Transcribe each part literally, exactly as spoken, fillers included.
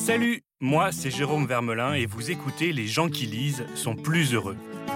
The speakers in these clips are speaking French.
Salut, moi c'est Jérôme Vermelin et vous écoutez Les gens qui lisent sont plus heureux.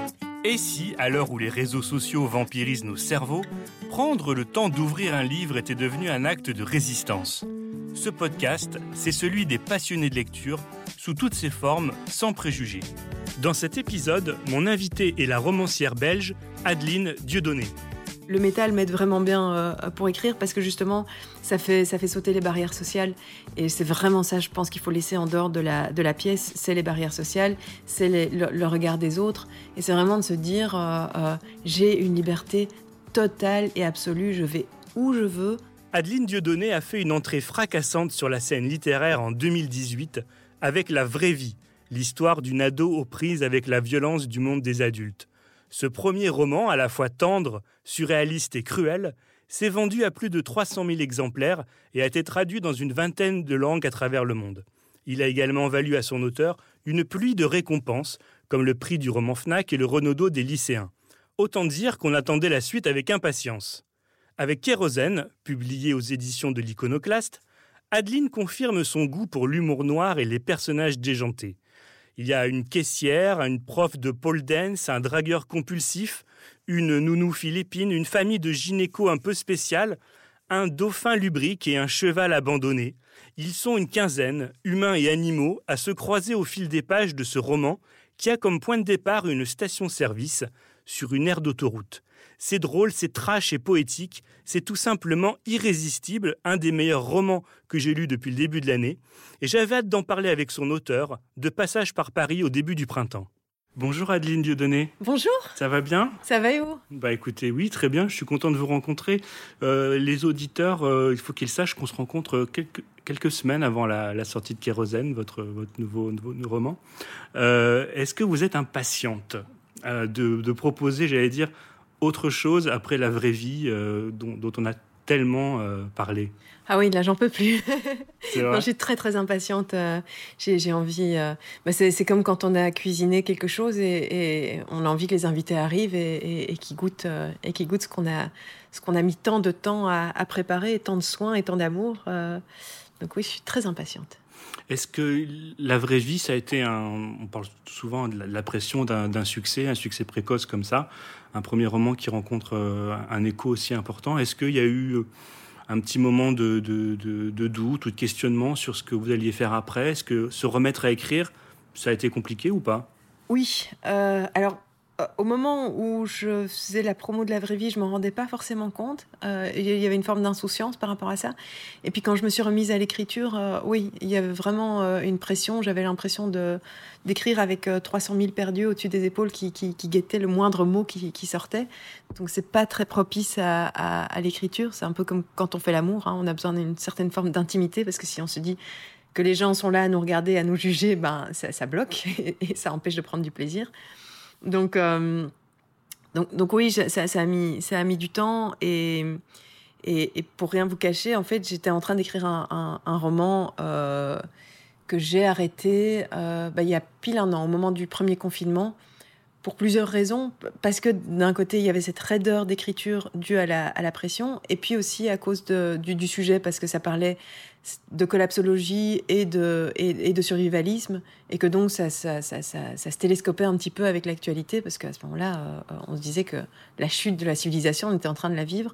Et si, à l'heure où les réseaux sociaux vampirisent nos cerveaux, prendre le temps d'ouvrir un livre était devenu un acte de résistance? Ce podcast, c'est celui des passionnés de lecture, sous toutes ses formes, sans préjugés. Dans cet épisode, mon invitée est la romancière belge Adeline Dieudonné. Le métal m'aide vraiment bien euh, pour écrire parce que justement, ça fait, ça fait sauter les barrières sociales. Et c'est vraiment ça, je pense qu'il faut laisser en dehors de la, de la pièce. C'est les barrières sociales, c'est les, le, le regard des autres. Et c'est vraiment de se dire, euh, euh, j'ai une liberté totale et absolue, je vais où je veux. Adeline Dieudonné a fait une entrée fracassante sur la scène littéraire en deux mille dix-huit avec La vraie vie, l'histoire d'une ado aux prises avec la violence du monde des adultes. Ce premier roman, à la fois tendre, surréaliste et cruel, s'est vendu à plus de trois cent mille exemplaires et a été traduit dans une vingtaine de langues à travers le monde. Il a également valu à son auteur une pluie de récompenses, comme le prix du roman Fnac et le Renaudot des lycéens. Autant dire qu'on attendait la suite avec impatience. Avec Kérosène, publié aux éditions de l'Iconoclaste, Adeline confirme son goût pour l'humour noir et les personnages déjantés. Il y a une caissière, une prof de pole dance, un dragueur compulsif, une nounou philippine, une famille de gynéco un peu spéciale, un dauphin lubrique et un cheval abandonné. Ils sont une quinzaine, humains et animaux, à se croiser au fil des pages de ce roman qui a comme point de départ une station-service sur une aire d'autoroute. C'est drôle, c'est trash et poétique, c'est tout simplement irrésistible, un des meilleurs romans que j'ai lus depuis le début de l'année. Et j'avais hâte d'en parler avec son auteur, de passage par Paris au début du printemps. Bonjour Adeline Dieudonné. Bonjour. Ça va bien ? Ça va et vous ? Bah écoutez, oui, très bien, je suis content de vous rencontrer. Euh, les auditeurs, euh, il faut qu'ils sachent qu'on se rencontre quelques, quelques semaines avant la, la sortie de Kérosène, votre, votre nouveau, nouveau roman. Euh, est-ce que vous êtes impatiente euh, de, de proposer, j'allais dire, autre chose après La vraie vie euh, dont, dont on a tellement euh, parlé? Ah oui, là, j'en peux plus. C'est vrai. Non, je suis très, très impatiente. Euh, j'ai, j'ai envie... Euh, bah c'est, c'est comme quand on a cuisiné quelque chose et, et on a envie que les invités arrivent et, et, et qu'ils goûtent, euh, et qu'ils goûtent ce qu'on a, ce qu'on a mis tant de temps à, à préparer, tant de soins et tant d'amour. Euh, donc oui, je suis très impatiente. Est-ce que La vraie vie, ça a été un... On parle souvent de la, de la pression d'un, d'un succès, un succès précoce comme ça, un premier roman qui rencontre euh, un écho aussi important. Est-ce qu'il y a eu un petit moment de, de, de, de doute ou de questionnement sur ce que vous alliez faire après? Est-ce que se remettre à écrire, ça a été compliqué ou pas? Oui, euh, alors... Au moment où je faisais la promo de La vraie vie, je m'en rendais pas forcément compte. Euh, il y avait une forme d'insouciance par rapport à ça. Et puis quand je me suis remise à l'écriture, euh, oui, il y avait vraiment euh, une pression. J'avais l'impression de, d'écrire avec euh, trois cent mille perdus au-dessus des épaules qui, qui, qui guettaient le moindre mot qui, qui sortait. Donc c'est pas très propice à, à, à l'écriture. C'est un peu comme quand on fait l'amour, hein. On a besoin d'une certaine forme d'intimité parce que si on se dit que les gens sont là à nous regarder, à nous juger, ben ça, ça bloque et, et ça empêche de prendre du plaisir. Donc, euh, donc, donc oui, ça, ça, a mis, ça a mis du temps et, et, et pour rien vous cacher, en fait, j'étais en train d'écrire un, un, un roman euh, que j'ai arrêté euh, bah, il y a pile un an, au moment du premier confinement, pour plusieurs raisons. Parce que d'un côté, il y avait cette raideur d'écriture due à la, à la pression, et puis aussi à cause de, du, du sujet, parce que ça parlait de collapsologie et de, et, et de survivalisme, et que donc ça, ça, ça, ça, ça se télescopait un petit peu avec l'actualité, parce qu'à ce moment-là, euh, on se disait que la chute de la civilisation, on était en train de la vivre.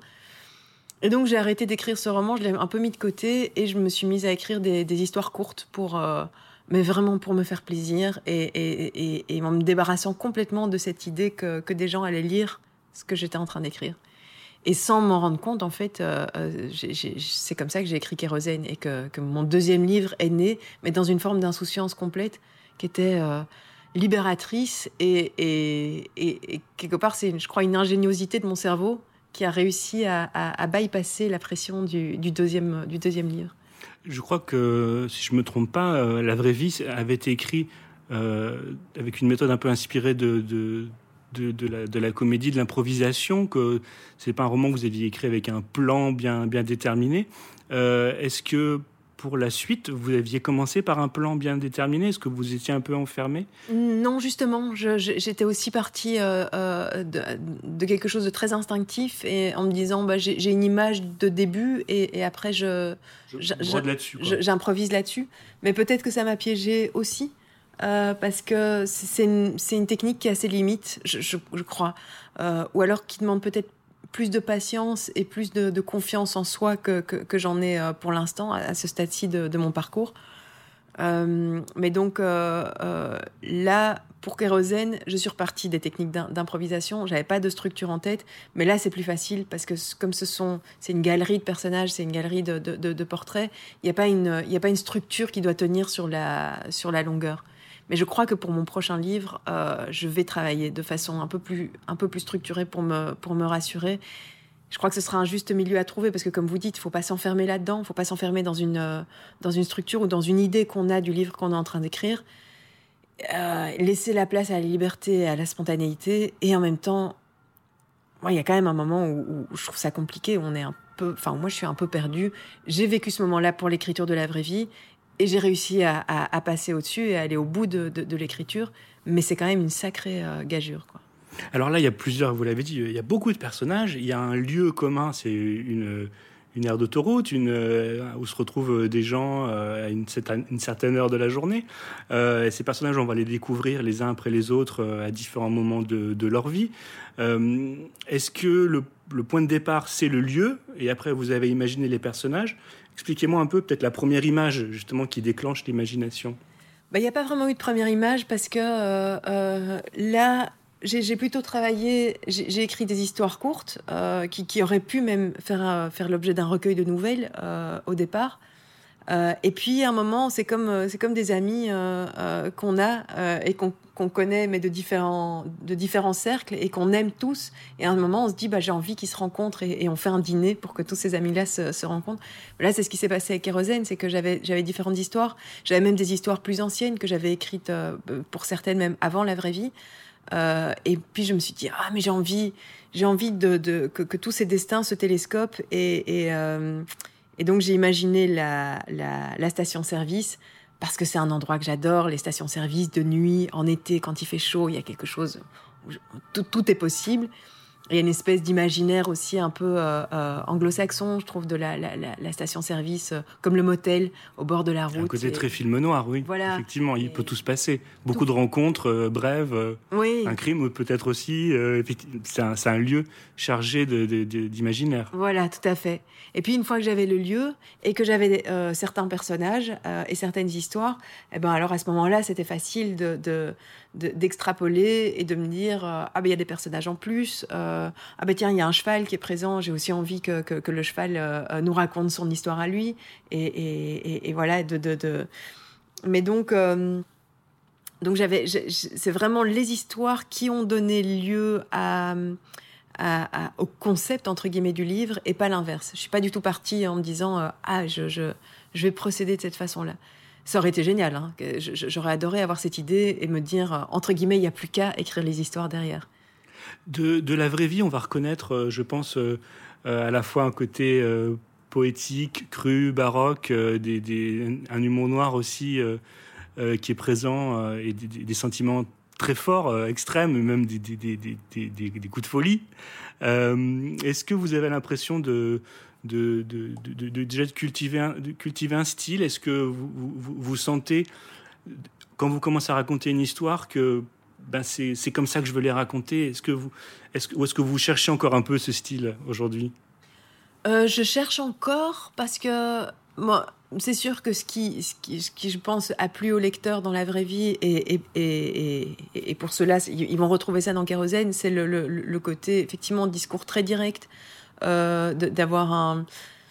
Et donc j'ai arrêté d'écrire ce roman, je l'ai un peu mis de côté, et je me suis mise à écrire des, des histoires courtes, pour, euh, mais vraiment pour me faire plaisir, et, et, et, et en me débarrassant complètement de cette idée que, que des gens allaient lire ce que j'étais en train d'écrire. Et sans m'en rendre compte, en fait, euh, j'ai, j'ai, c'est comme ça que j'ai écrit Kérosène et que, que mon deuxième livre est né, mais dans une forme d'insouciance complète qui était euh, libératrice et, et, et, et quelque part, c'est, je crois, une ingéniosité de mon cerveau qui a réussi à, à, à bypasser la pression du, du, deuxième, du deuxième livre. Je crois que, si je me trompe pas, euh, La vraie vie avait été écrit euh, avec une méthode un peu inspirée de... de... De, de, la, de la comédie, de l'improvisation, que c'est pas un roman que vous aviez écrit avec un plan bien, bien déterminé. Euh, est-ce que pour la suite, vous aviez commencé par un plan bien déterminé. Est-ce que vous étiez un peu enfermé ? Non, justement, je, je, j'étais aussi partie euh, euh, de, de quelque chose de très instinctif et en me disant, bah, j'ai, j'ai une image de début et, et après je, je, je, je là-dessus, je, j'improvise là-dessus. Mais peut-être que ça m'a piégée aussi euh, parce que c'est une, c'est une technique qui a ses limites, je, je, je crois, euh, ou alors qui demande peut-être plus de patience et plus de, de confiance en soi que, que, que j'en ai euh, pour l'instant, à, à ce stade-ci de, de mon parcours. Euh, mais donc euh, euh, là, pour Kérosène, je suis repartie des techniques d'improvisation. J'avais pas de structure en tête, mais là c'est plus facile parce que comme ce sont, c'est une galerie de personnages, c'est une galerie de, de, de, de portraits. Il n'y a pas une, il y a pas une structure qui doit tenir sur la, sur la longueur. Mais je crois que pour mon prochain livre, euh, je vais travailler de façon un peu plus, un peu plus structurée pour me, pour me rassurer. Je crois que ce sera un juste milieu à trouver parce que, comme vous dites, il ne faut pas s'enfermer là-dedans, il ne faut pas s'enfermer dans une, euh, dans une structure ou dans une idée qu'on a du livre qu'on est en train d'écrire. Euh, laisser la place à la liberté et à la spontanéité. Et en même temps, moi, il y a quand même un moment où, où je trouve ça compliqué, où on est un peu... Enfin, moi, je suis un peu perdue. J'ai vécu ce moment-là pour l'écriture de la vraie vie et j'ai réussi à, à, à passer au-dessus et à aller au bout de, de, de l'écriture. Mais c'est quand même une sacrée euh, gageure, quoi. Alors là, il y a plusieurs, vous l'avez dit, il y a beaucoup de personnages. Il y a un lieu commun, c'est une, une aire d'autoroute, une, où se retrouvent des gens à une, une certaine heure de la journée. Euh, et ces personnages, on va les découvrir les uns après les autres à différents moments de, de leur vie. Euh, est-ce que le, le point de départ, c'est le lieu, et après vous avez imaginé les personnages ? Expliquez-moi un peu peut-être la première image, justement, qui déclenche l'imagination. Bah, il n'y a pas vraiment eu de première image parce que euh, euh, là... J'ai, j'ai plutôt travaillé, j'ai, j'ai écrit des histoires courtes euh, qui, qui auraient pu même faire, euh, faire l'objet d'un recueil de nouvelles euh, au départ. Euh, et puis à un moment, c'est comme, c'est comme des amis euh, euh, qu'on a euh, et qu'on, qu'on connaît, mais de différents, de différents cercles et qu'on aime tous. Et à un moment, on se dit, bah, j'ai envie qu'ils se rencontrent et, et on fait un dîner pour que tous ces amis-là se, se rencontrent. Là, c'est ce qui s'est passé avec Kérosène, c'est que j'avais, j'avais différentes histoires. J'avais même des histoires plus anciennes que j'avais écrites, euh, pour certaines même avant la vraie vie. Euh, et puis je me suis dit, ah mais j'ai envie, j'ai envie de, de que, que tous ces destins se télescopent et, et, euh, et donc j'ai imaginé la, la, la station-service parce que c'est un endroit que j'adore, les stations-service de nuit, en été quand il fait chaud, il y a quelque chose où je, tout, tout est possible. Il y a une espèce d'imaginaire aussi un peu euh, euh, anglo-saxon, je trouve, de la, la, la, la station-service, euh, comme le motel au bord de la route. Un côté et... très film noir, oui. Voilà. Effectivement, il et... peut tout se passer. Beaucoup tout... de rencontres euh, brèves, euh, oui. un crime peut-être aussi. Euh, c'est, un, c'est un lieu chargé de, de, de, d'imaginaire. Voilà, tout à fait. Et puis une fois que j'avais le lieu et que j'avais euh, certains personnages euh, et certaines histoires, eh ben alors à ce moment-là, c'était facile de, de, de, d'extrapoler et de me dire euh, ah ben il y a des personnages en plus, euh, ah ben tiens il y a un cheval qui est présent, j'ai aussi envie que, que, que le cheval euh, nous raconte son histoire à lui et, et, et, et voilà de, de, de... mais donc euh, donc j'avais c'est vraiment les histoires qui ont donné lieu à À, à, au concept entre guillemets du livre et pas l'inverse. Je suis pas du tout partie en me disant euh, ah je, je je vais procéder de cette façon-là. Ça aurait été génial. Hein, que je, j'aurais adoré avoir cette idée et me dire euh, entre guillemets il y a plus qu'à écrire les histoires derrière. De, de la vraie vie, on va reconnaître, euh, je pense, euh, euh, à la fois un côté euh, poétique, cru, baroque, euh, des, des, un humour noir aussi euh, euh, qui est présent euh, et des, des sentiments très forts, euh, extrêmes, même des, des, des, des, des, des coups de folie. Euh, est-ce que vous avez l'impression de, de, de, de, de, de déjà de cultiver, un, de cultiver un style ? Est-ce que vous, vous, vous sentez, quand vous commencez à raconter une histoire, que ben c'est, c'est comme ça que je veux les raconter ? Est-ce que vous, est-ce que, ou est-ce que vous cherchez encore un peu ce style aujourd'hui ? euh, Je cherche encore parce que moi, c'est sûr que ce qui, ce qui, ce qui, je pense, a plu aux lecteurs dans la vraie vie, et, et, et, et, et pour cela, ils vont retrouver ça dans Kérosène, c'est le, le, le côté, effectivement, discours très direct, euh, de, d'avoir un...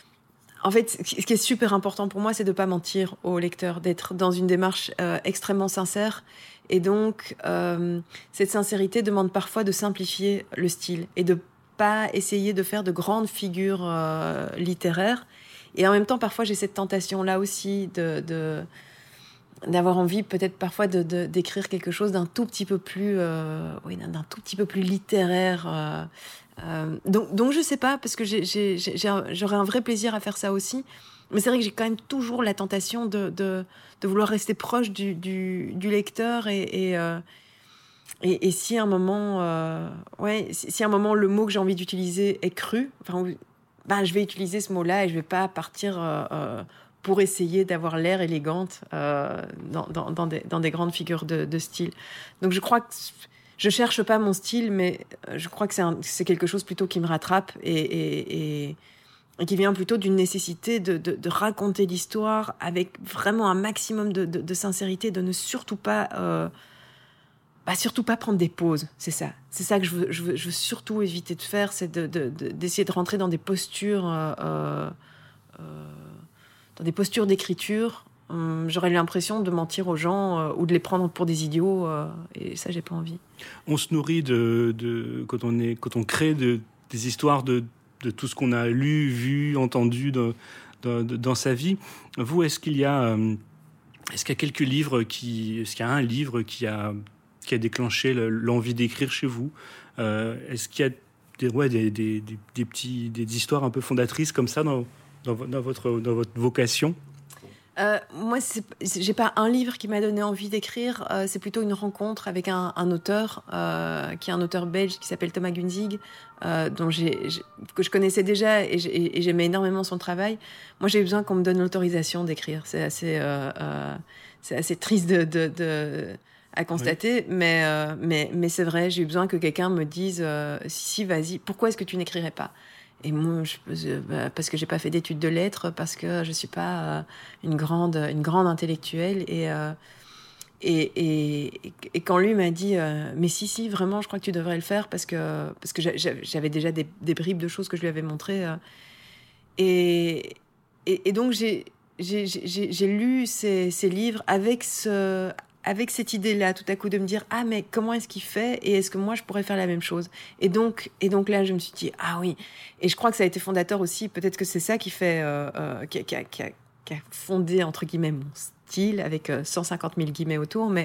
En fait, ce qui est super important pour moi, c'est de ne pas mentir aux lecteurs, d'être dans une démarche euh, extrêmement sincère. Et donc, euh, cette sincérité demande parfois de simplifier le style et de ne pas essayer de faire de grandes figures euh, littéraires. Et en même temps, parfois, j'ai cette tentation-là aussi de, de, d'avoir envie, peut-être parfois, de, de, d'écrire quelque chose d'un tout petit peu plus, euh, oui, d'un, d'un tout petit peu plus littéraire, euh, Euh, donc, donc, je sais pas, parce que j'ai, j'ai, j'ai un, j'aurais un vrai plaisir à faire ça aussi. Mais c'est vrai que j'ai quand même toujours la tentation de, de, de vouloir rester proche du, du, du lecteur. Et, et, euh, et, et si à un moment, euh, ouais, si, si à un moment le mot que j'ai envie d'utiliser est cru, enfin, ben, je vais utiliser ce mot-là et je vais pas partir euh, euh, pour essayer d'avoir l'air élégante euh, dans, dans, dans, des, dans des grandes figures de, de style. Donc je crois que je cherche pas mon style, mais je crois que c'est, un, c'est quelque chose plutôt qui me rattrape et, et, et, et qui vient plutôt d'une nécessité de, de, de raconter l'histoire avec vraiment un maximum de, de, de sincérité, de ne surtout pas, euh, bah surtout pas prendre des pauses. C'est ça, c'est ça que je veux, je veux, je veux surtout éviter de faire, c'est de, de, de, d'essayer de rentrer dans des postures, euh, euh, dans des postures d'écriture. Hum, j'aurais l'impression de mentir aux gens euh, ou de les prendre pour des idiots, euh, et ça, j'ai pas envie. On se nourrit de, de quand on est, quand on crée de, des histoires de, de tout ce qu'on a lu, vu, entendu de, de, de, dans sa vie. Vous, est-ce qu'il y a, euh, est-ce qu'il y a quelques livres qui, est-ce qu'il y a un livre qui a, qui a déclenché le, l'envie d'écrire chez vous? euh, Est-ce qu'il y a des, ouais, des, des, des, des petits, des histoires un peu fondatrices comme ça dans, dans, dans votre, dans votre vocation? Euh, moi, c'est, j'ai pas un livre qui m'a donné envie d'écrire. Euh, c'est plutôt une rencontre avec un, un auteur, euh, qui est un auteur belge qui s'appelle Thomas Gunzig, euh, dont j'ai, j'ai, que je connaissais déjà et, j'ai, et j'aimais énormément son travail. Moi, j'ai besoin qu'on me donne l'autorisation d'écrire. C'est assez, euh, euh, c'est assez triste de, de, de, à constater, oui. mais, euh, mais, mais c'est vrai. J'ai eu besoin que quelqu'un me dise euh, si, si, vas-y. Pourquoi est-ce que tu n'écrirais pas? Et moi, je, bah, parce que j'ai pas fait d'études de lettres, parce que je suis pas euh, une grande, une grande intellectuelle. Et, euh, et, et, et quand lui m'a dit, euh, mais si, si, vraiment, je crois que tu devrais le faire, parce que, parce que j'avais déjà des, des bribes de choses que je lui avais montrées. Euh, et, et, et donc, j'ai, j'ai, j'ai, j'ai lu ces, ces livres avec ce... avec cette idée-là, tout à coup, de me dire « Ah, mais comment est-ce qu'il fait ? Et est-ce que moi, je pourrais faire la même chose ?» Et donc, et donc là, je me suis dit « Ah oui !» Et je crois que ça a été fondateur aussi. Peut-être que c'est ça qui fait... Euh, euh, qui, a, qui, a, qui, a, qui a fondé, entre guillemets, mon style, avec euh, cent cinquante mille guillemets autour. Mais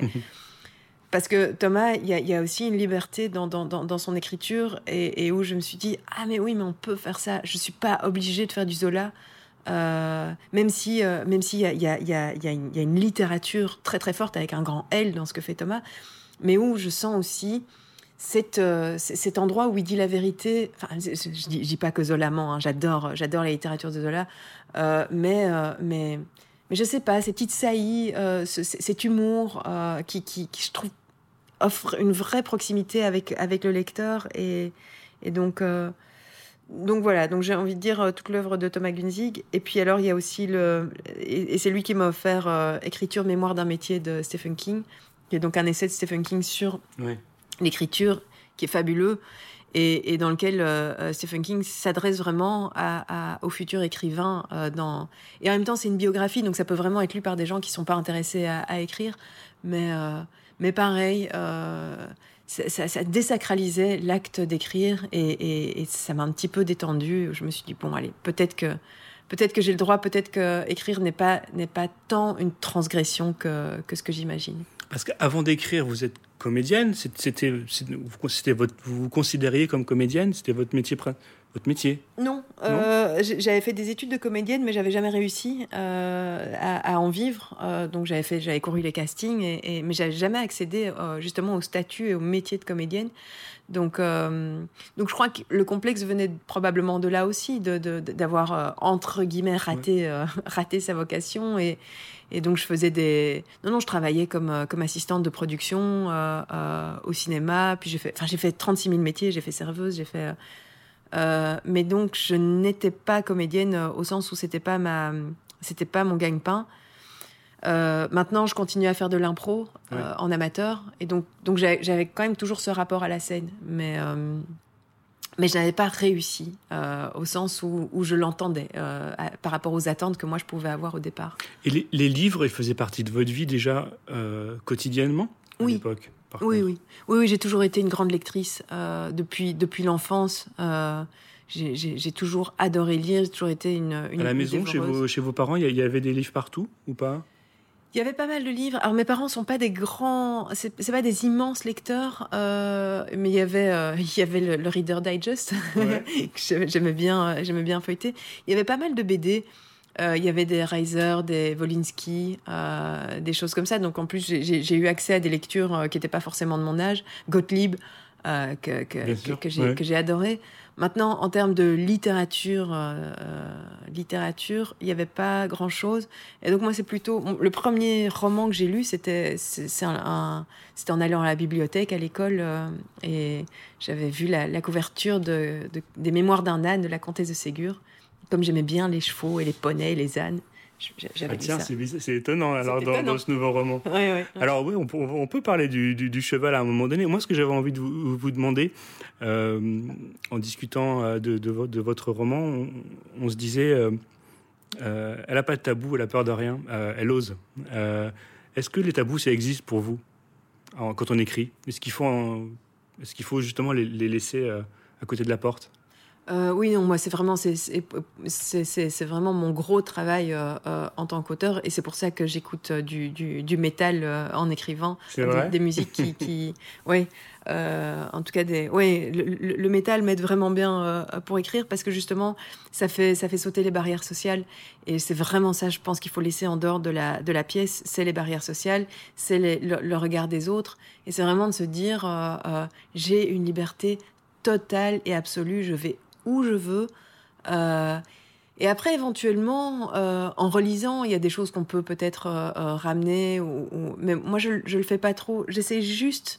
parce que Thomas, il y, y a aussi une liberté dans, dans, dans, dans son écriture et, et où je me suis dit « Ah, mais oui, mais on peut faire ça. Je ne suis pas obligée de faire du Zola. » Euh, même si, euh, même s'il y a, y a, y a, y a, une, y a une littérature très très forte avec un grand L dans ce que fait Thomas, mais où je sens aussi cet, euh, cet endroit où il dit la vérité. Enfin, je, je, dis, je dis pas que Zola ment, hein, j'adore, j'adore la littérature de Zola, euh, mais, euh, mais, mais je sais pas, ces petites saillies, euh, ce, cet humour euh, qui, qui, qui, je trouve, offre une vraie proximité avec, avec le lecteur et, et donc. Euh, Donc voilà, donc j'ai envie de dire euh, toute l'œuvre de Thomas Gunzig. Et puis alors, il y a aussi le... Et, et c'est lui qui m'a offert euh, Écriture, mémoire d'un métier de Stephen King, qui est donc un essai de Stephen King sur oui. l'écriture, qui est fabuleux, et, et dans lequel euh, Stephen King s'adresse vraiment à, à, aux futurs écrivains. Euh, dans... Et en même temps, c'est une biographie, donc ça peut vraiment être lu par des gens qui ne sont pas intéressés à, à écrire. Mais, euh, mais pareil... Euh... Ça, ça, ça désacralisait l'acte d'écrire et, et, et ça m'a un petit peu détendue. Je me suis dit, bon, allez, peut-être que, peut-être que j'ai le droit, peut-être que écrire n'est pas, n'est pas tant une transgression que, que ce que j'imagine. Parce qu'avant d'écrire, vous êtes comédienne, c'était, c'était votre, vous vous considériez comme comédienne, c'était votre métier, votre métier. Non, euh, j'avais fait des études de comédienne, mais j'avais jamais réussi euh, à, à en vivre. Euh, donc j'avais fait, j'avais couru les castings, et, et, mais j'avais jamais accédé euh, justement au statut et au métier de comédienne. Donc, euh, donc je crois que le complexe venait probablement de là aussi, de, de, d'avoir euh, entre guillemets raté, ouais. euh, raté sa vocation. Et, et donc je faisais des, non non, je travaillais comme euh, comme assistante de production euh, euh, au cinéma. Puis j'ai fait, enfin j'ai fait trente-six mille métiers. J'ai fait serveuse, j'ai fait. Euh, Euh, mais donc je n'étais pas comédienne euh, au sens où c'était pas ma, c'était pas mon gagne-pain. Euh, maintenant, je continue à faire de l'impro euh, ouais. en amateur, et donc donc j'avais, j'avais quand même toujours ce rapport à la scène, mais euh, mais je n'avais pas réussi euh, au sens où, où je l'entendais euh, à, par rapport aux attentes que moi je pouvais avoir au départ. Et les, les livres, ils faisaient partie de votre vie déjà euh, quotidiennement à oui. l'époque. Oui, oui, oui, oui, j'ai toujours été une grande lectrice euh, depuis depuis l'enfance. Euh, j'ai, j'ai, j'ai toujours adoré lire, j'ai toujours été une. une à la maison, chez vos chez vos parents, il y, y avait des livres partout ou pas? Il y avait pas mal de livres. Alors mes parents sont pas des grands, c'est, c'est pas des immenses lecteurs, euh, mais il y avait, euh, il y avait le, le Reader Digest Ouais. que j'aimais, j'aimais bien, j'aimais bien feuilleter. Il y avait pas mal de B D. Euh, il y avait des Reiser, des Wolinski, euh, des choses comme ça. Donc en plus j'ai, j'ai, j'ai eu accès à des lectures euh, qui n'étaient pas forcément de mon âge. Gottlieb, euh, que, que, que, que j'ai, ouais. que j'ai adoré. Maintenant, en termes de littérature, euh, littérature, il n'y avait pas grand-chose. Et donc moi, c'est plutôt... Le premier roman que j'ai lu, c'était, c'est, c'est un, un, c'était en allant à la bibliothèque, à l'école, euh, et j'avais vu la, la couverture de, de, des Mémoires d'un âne de la comtesse de Ségur. Comme j'aimais bien les chevaux et les poneys et les ânes, j'avais ah, dit tiens, ça. c'est, c'est étonnant alors c'est dans, étonnant. dans ce nouveau roman. Ouais, ouais, ouais. Alors oui, on, on peut parler du, du, du cheval à un moment donné. Moi, ce que j'avais envie de vous, vous demander, euh, en discutant de, de, de votre roman, on, on se disait, euh, euh, elle n'a pas de tabou, elle a peur de rien, euh, elle ose. Euh, est-ce que les tabous, ça existe pour vous en, quand on écrit ? Est-ce qu'il faut, en, est-ce qu'il faut justement les, les laisser euh, à côté de la porte ? Euh, oui, non, moi, c'est vraiment, c'est, c'est, c'est, c'est, c'est vraiment mon gros travail euh, euh, en tant qu'auteur, et c'est pour ça que j'écoute euh, du, du, du métal euh, en écrivant, c'est des, vrai des musiques qui, qui ouais, euh, en tout cas, des, ouais, le, le, le métal m'aide vraiment bien euh, pour écrire parce que justement, ça fait, ça fait sauter les barrières sociales, et c'est vraiment ça, je pense qu'il faut laisser en dehors de la, de la pièce, c'est les barrières sociales, c'est les, le, le regard des autres, et c'est vraiment de se dire, euh, euh, j'ai une liberté totale et absolue, je vais où je veux. Euh, et après, éventuellement, euh, en relisant, il y a des choses qu'on peut peut-être euh, euh, ramener. Ou, ou... Mais moi, je ne le fais pas trop. J'essaie juste,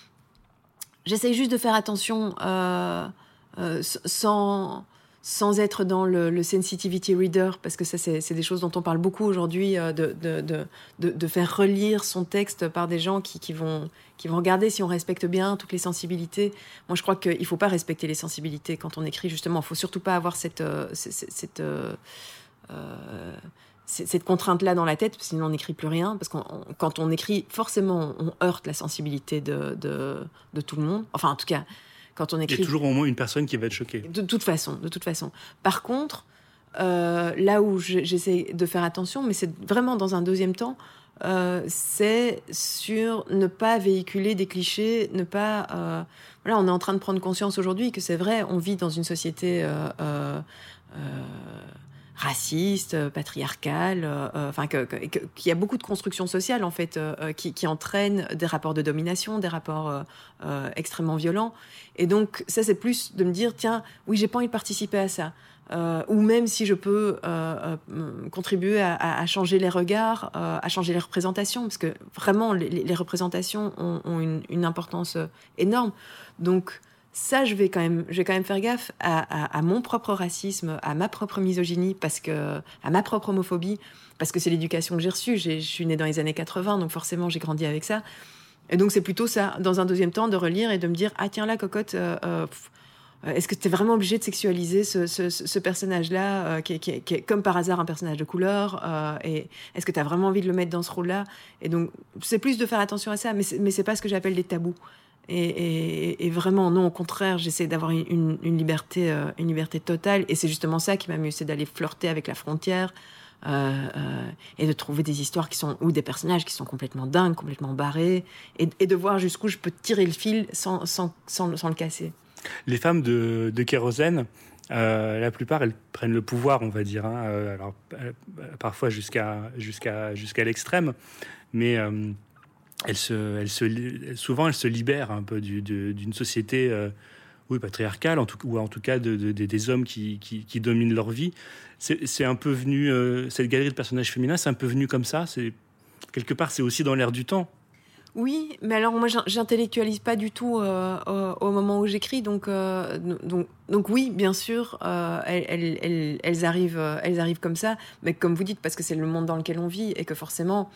j'essaie juste de faire attention euh, euh, sans, sans être dans le, le sensitivity reader, parce que ça, c'est, c'est des choses dont on parle beaucoup aujourd'hui, euh, de, de, de, de, de faire relire son texte par des gens qui, qui, vont, qui vont regarder si on respecte bien toutes les sensibilités. Moi, je crois qu'il ne faut pas respecter les sensibilités quand on écrit, justement. Il ne faut surtout pas avoir cette, euh, cette, cette, euh, euh, cette contrainte-là dans la tête, parce que sinon on n'écrit plus rien. Parce que quand on écrit, forcément, on heurte la sensibilité de, de, de tout le monde. Enfin, en tout cas... Quand on écrit, il y a toujours au moins une personne qui va être choquée. De toute façon, de toute façon. Par contre, euh, là où je, j'essaie de faire attention, mais c'est vraiment dans un deuxième temps, euh, c'est sur ne pas véhiculer des clichés, ne pas... Euh, voilà, on est en train de prendre conscience aujourd'hui que c'est vrai, on vit dans une société... Euh, euh, euh, raciste, patriarcale, euh, enfin que, que, que, qu'il y a beaucoup de constructions sociales en fait euh, qui, qui entraînent des rapports de domination, des rapports euh, euh, extrêmement violents. Et donc ça c'est plus de me dire tiens oui j'ai pas envie de participer à ça. Euh, ou même si je peux euh, euh, contribuer à, à, à changer les regards, euh, à changer les représentations, parce que vraiment les, les représentations ont, ont une, une importance énorme. Donc ça, je vais quand même, je vais quand même faire gaffe à, à, à mon propre racisme, à ma propre misogynie, parce que, à ma propre homophobie, parce que c'est l'éducation que j'ai reçue. J'ai, je suis née dans les années quatre-vingts, donc forcément, j'ai grandi avec ça. Et donc, c'est plutôt ça, dans un deuxième temps, de relire et de me dire « Ah tiens, là, cocotte, euh, euh, est-ce que tu es vraiment obligé de sexualiser ce, ce, ce personnage-là, euh, qui, est, qui, est, qui est comme par hasard un personnage de couleur euh, et est-ce que tu as vraiment envie de le mettre dans ce rôle-là ?» Et donc, c'est plus de faire attention à ça, mais c'est, mais c'est pas ce que j'appelle des tabous. Et, et, et vraiment, non, au contraire, j'essaie d'avoir une, une, liberté, euh, une liberté totale. Et c'est justement ça qui m'amuse, c'est d'aller flirter avec la frontière euh, euh, et de trouver des histoires qui sont, ou des personnages qui sont complètement dingues, complètement barrés, et, et de voir jusqu'où je peux tirer le fil sans, sans, sans, sans le casser. Les femmes de, de Kérosène, euh, la plupart, elles prennent le pouvoir, on va dire. Hein, euh, alors, euh, parfois jusqu'à, jusqu'à, jusqu'à l'extrême, mais... Euh, Elle se, elle se, souvent, elle se libère un peu du, de, d'une société euh, oui, patriarcale, en tout, ou en tout cas de, de, de, des hommes qui, qui, qui dominent leur vie. C'est, c'est un peu venu, euh, cette galerie de personnages féminins, c'est un peu venu comme ça. C'est, quelque part, c'est aussi dans l'air du temps. Oui, mais alors moi, j'intellectualise pas du tout euh, au, au moment où j'écris, donc, euh, donc, donc oui, bien sûr, euh, elles, elles, elles, elles, arrivent, elles arrivent comme ça, mais comme vous dites, parce que c'est le monde dans lequel on vit et que forcément...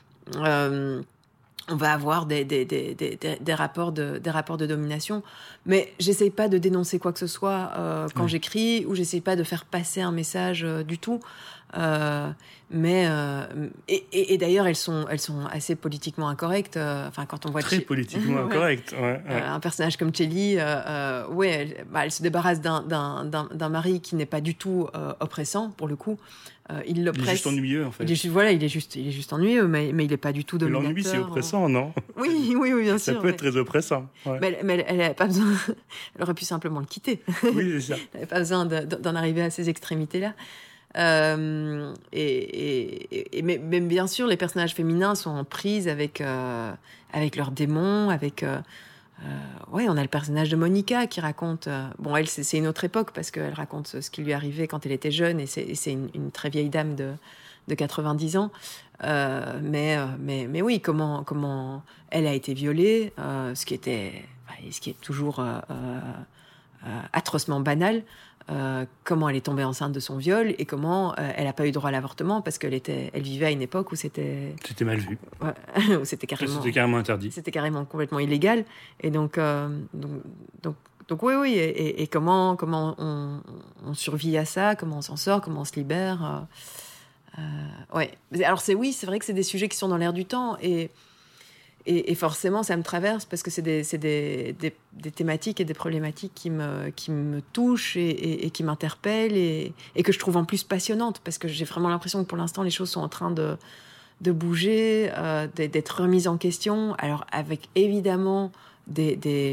Euh, on va avoir des, des, des, des, des, rapports de, des rapports de domination. Mais j'essaye pas de dénoncer quoi que ce soit euh, quand oui. j'écris, ou j'essaye pas de faire passer un message euh, du tout. Euh, mais euh, et, et, et d'ailleurs, elles sont, elles sont assez politiquement incorrectes. Euh, enfin, quand on voit très Ch- politiquement ouais. incorrectes. Ouais, ouais. Euh, un personnage comme Chelly, euh, euh, ouais, elle, bah, elle se débarrasse d'un, d'un, d'un, d'un mari qui n'est pas du tout euh, oppressant pour le coup. Euh, il l'oppresse. Il est juste ennuyeux en fait. Il est, voilà, il est juste, il est juste ennuyeux, mais, mais il n'est pas du tout dominateur. L'ennui, c'est oppressant, non? Oui, oui, oui, bien sûr. Ça peut mais... être très oppressant. Ouais. Mais, mais elle, elle, pas besoin... elle aurait pu simplement le quitter. Oui, c'est ça. Elle n'avait pas besoin de, d'en arriver à ces extrémités-là. Euh, et, et, et, mais, mais bien sûr, les personnages féminins sont en prise avec, euh, avec leurs démons, avec... Euh, Euh, ouais, on a le personnage de Monica qui raconte... Euh, bon, elle, c'est, c'est une autre époque parce qu'elle raconte ce qui lui arrivait quand elle était jeune et c'est, et c'est une, une très vieille dame de, de quatre-vingt-dix ans. Euh, mais, euh, mais, mais oui, comment, comment elle a été violée, euh, ce, qui était, ce qui est toujours euh, euh, atrocement banal. Euh, comment elle est tombée enceinte de son viol et comment euh, elle n'a pas eu droit à l'avortement parce qu'elle était, elle vivait à une époque où c'était... C'était mal vu. Ouais, où c'était carrément... C'était carrément interdit. C'était carrément complètement illégal. Et donc, euh, donc, donc, donc oui, oui. Et, et, et comment, comment on, on survit à ça, comment on s'en sort, comment on se libère. Euh, euh, ouais. Alors c'est oui, c'est vrai que c'est des sujets qui sont dans l'air du temps et... Et, et forcément, ça me traverse parce que c'est, des, c'est des, des, des thématiques et des problématiques qui me, qui me touchent et, et, et qui m'interpellent et, et que je trouve en plus passionnantes parce que j'ai vraiment l'impression que pour l'instant, les choses sont en train de, de bouger, euh, d'être remises en question. Alors, avec évidemment des, des,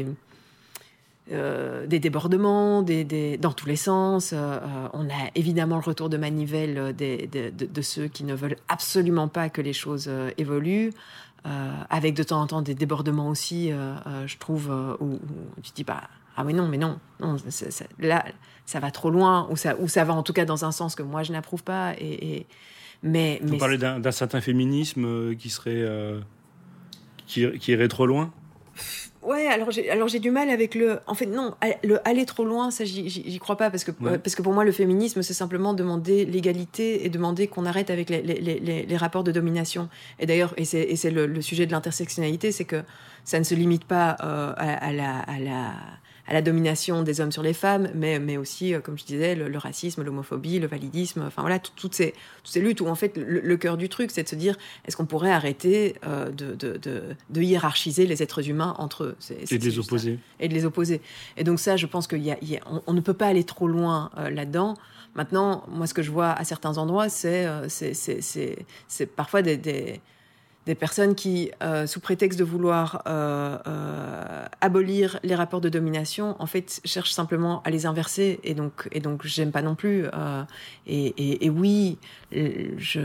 euh, des débordements des, des, dans tous les sens. Euh, on a évidemment le retour de manivelle des, de, de, de ceux qui ne veulent absolument pas que les choses euh, évoluent. Euh, avec de temps en temps des débordements aussi, euh, euh, je trouve, euh, où, où tu te dis, bah, ah mais non, mais non, non c'est, c'est, là, ça va trop loin, ou ça, ou ça va en tout cas dans un sens que moi je n'approuve pas. Et, et, mais, Vous mais parlez d'un, d'un certain féminisme qui serait, euh, qui, qui irait trop loin? Ouais, alors j'ai, alors j'ai du mal avec le... En fait, non, le aller trop loin, ça, j'y, j'y crois pas, parce que, ouais. parce que pour moi, le féminisme, c'est simplement demander l'égalité et demander qu'on arrête avec les, les, les, les rapports de domination. Et d'ailleurs, et c'est, et c'est le, le sujet de l'intersectionnalité, c'est que ça ne se limite pas euh, à, à, la, à, la, à la domination des hommes sur les femmes, mais, mais aussi, euh, comme je disais, le, le racisme, l'homophobie, le validisme, enfin voilà, tout, toutes, ces, toutes ces luttes où, en fait, le, le cœur du truc, c'est de se dire, est-ce qu'on pourrait arrêter euh, de, de, de, de hiérarchiser les êtres humains entre eux? C'est, c'est, et de les opposer. Ça. Et de les opposer. Et donc ça, je pense qu'on on ne peut pas aller trop loin euh, là-dedans. Maintenant, moi, ce que je vois à certains endroits, c'est, euh, c'est, c'est, c'est, c'est parfois des... des des personnes qui, euh, sous prétexte de vouloir euh, euh, abolir les rapports de domination, en fait, cherchent simplement à les inverser. Et donc, et donc j'aime pas non plus. Euh, et, et, et oui, je...